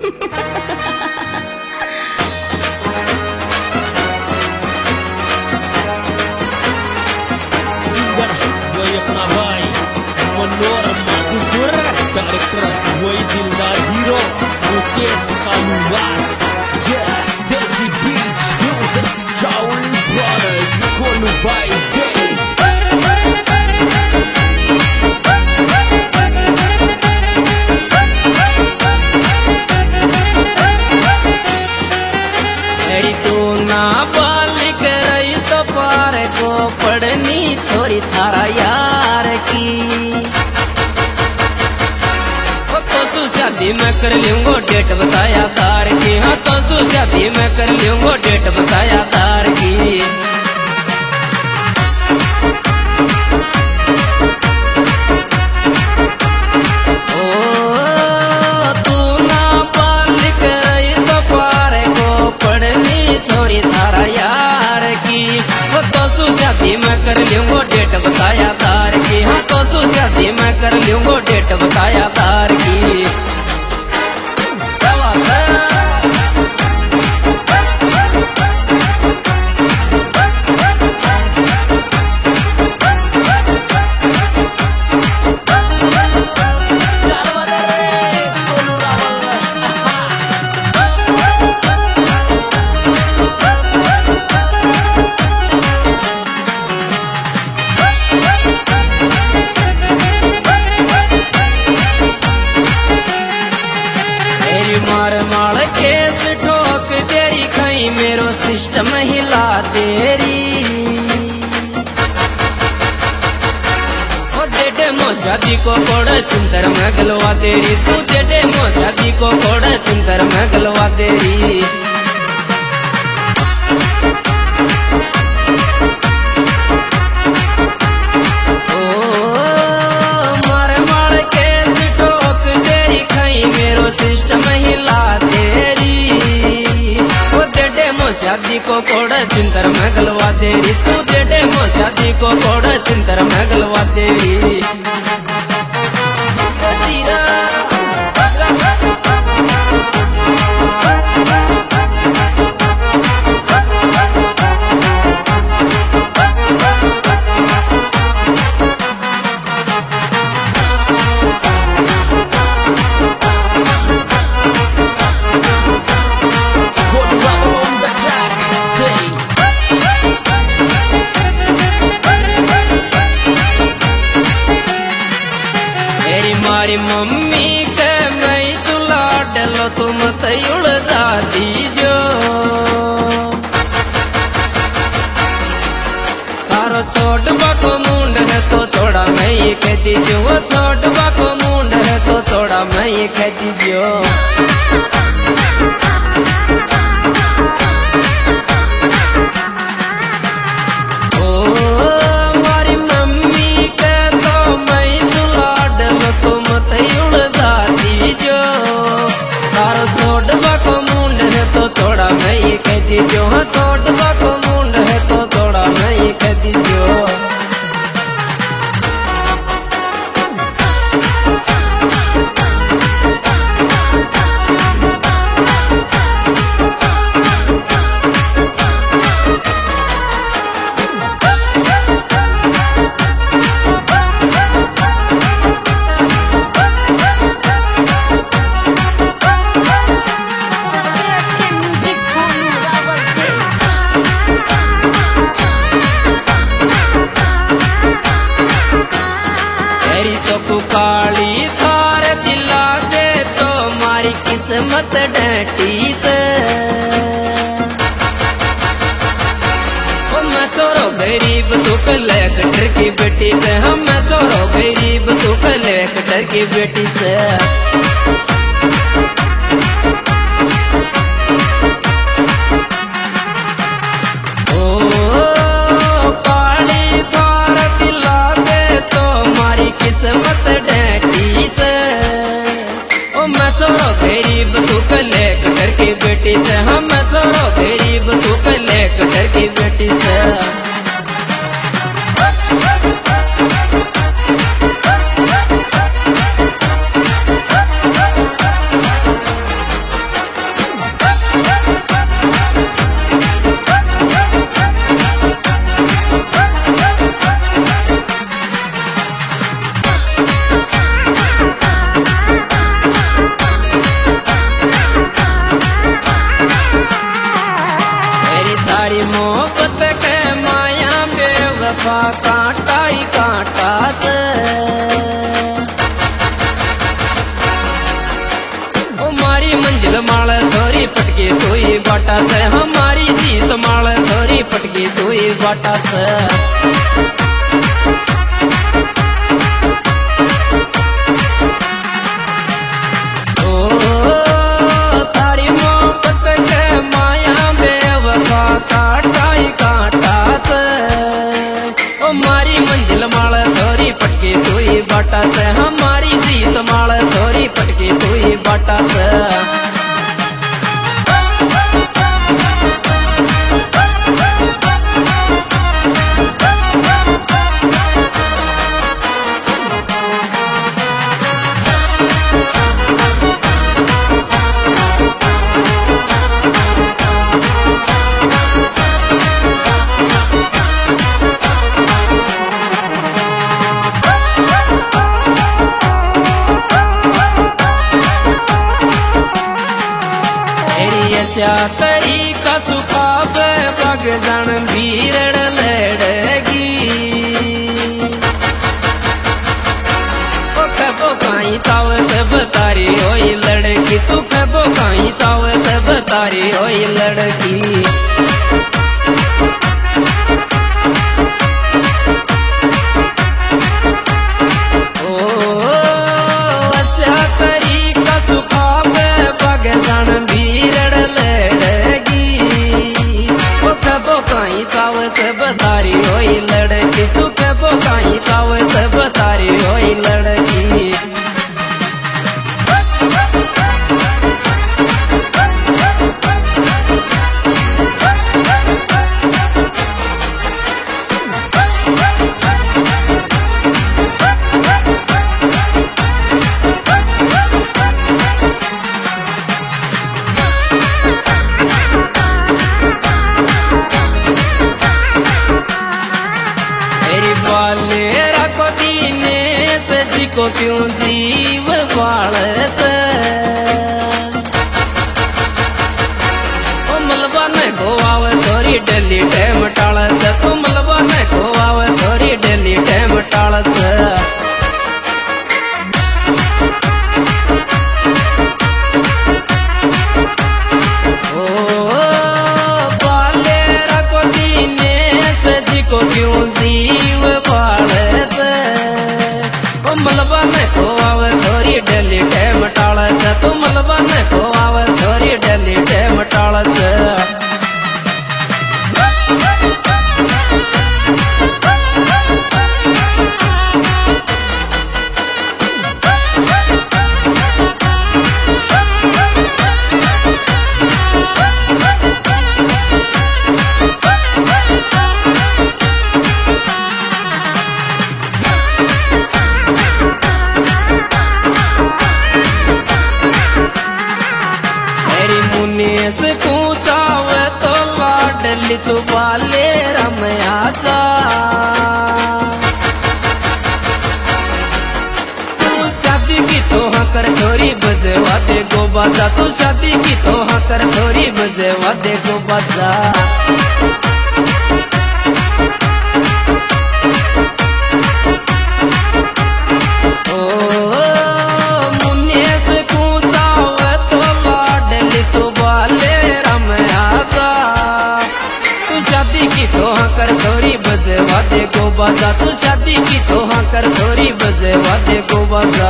छोरी थारा यार की तो शादी मैं कर लूंगा डेट बताया तार की। हाँ तो शादी मैं कर लूंगा डेट बताया तार की। शादी मैं कर लूंगा डेट बताया तार की। हाँ तो शादी मैं कर लूंगा डेट बताया तार की। केस ठोक तेरी खई मेरो सिस्टम हिला तेरी। ओ डेडे मो शादी को कोड़ सुंदर में गलवा तेरी। तू डेडे मो शादी को कोड़ सुंदर में गलवा तेरी। शादी को कोड़ चिंतर में गलवा तेरी। तू डेडे मो शादी को कोड़ चिंतर में गलवा तेरी। मारी मम्मी के मैं चुला डलो तुम तयुड़ जाती जो। तारो छोट बाको मुंड है तो थोड़ा मैं ये कहती जो। वो छोट बाको मुंड है तो थोड़ा मैं ये कहती जो। जो हाँ छोट बाको मुंड है तो थोड़ा मैं ये कहती जो। काली थार दिला दे तो मारी किस्मत डटी से। मैं छोरो गरीब तू कलेक्टर की बेटी से। हम मैं छोरो गरीब तू कलेक्टर की बेटी से। गरीब तू कलेक्टर की बेटी से। हम छोरो गरीब तू कलेक्टर की बेटी से। मंजिल माल छोरी पटकी तू ही बाटा से हमारी जीत माल छोरी पटकी तू ही बाटा से बाटा से हमारी जीत माल छोरी पटकी तू ही बाटा से तरीका सुखाब पग जन भीड़ लड़गी खबो काई ताव सब तारी होई लड़की तू खबो काई ताव सब तारी होई लड़की बतारी होई लड़की तू के बोकाई तावे से बतारी होई लड़की को क्यों जीव बालत ओ मलबा ने को आवे छोरी डेली टाइम टालत तो मलबा ने को आवे छोरी डेली टाइम टालत ओ बालेरा को दीने से जी को क्यों जीव बालत मलबा ने को आवे छोरी डेली टाइम टालत तो मलबा ने को आवे छोरी डेली टाइम टालत तू बाले रमया जा तू शादी की तो हाँ कर छोरी बजवा दे गो बाजा तू शादी की तो हाँ कर छोरी बजवा दे गो बाजा दे गो बाजा तू शादी की तो हाँ कर छोरी बजवा दे गो बाजा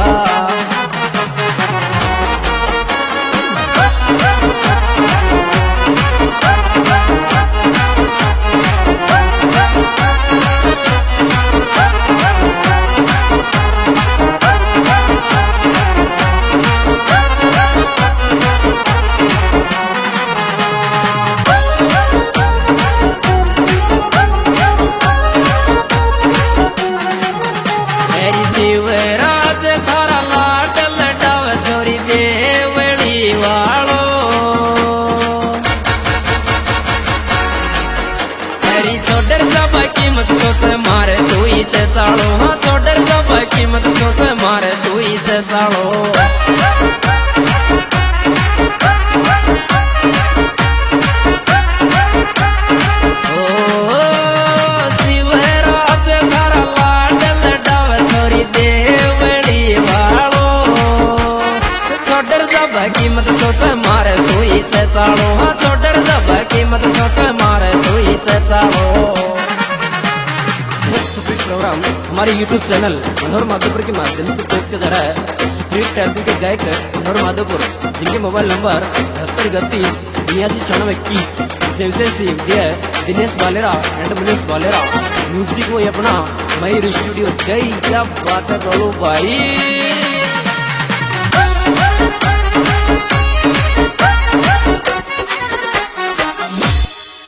कीमत सोच मारे तू ही से चालो। हाँ छोड़ जब कीमत सोच मारे तू ही से चालो। प्रोग्राम हमारे YouTube चैनल मनोहर माधोपुर के माध्यम से पेश किया जा रहा है। स्क्रिप्ट एल्बम के गायक मनोहर माधोपुर, जिनके mobile number 7832 89 Dinesh Balera and Manish Balera. Music वो अपना मयूर स्टूडियो। जय क्या बात है बोलो भाई।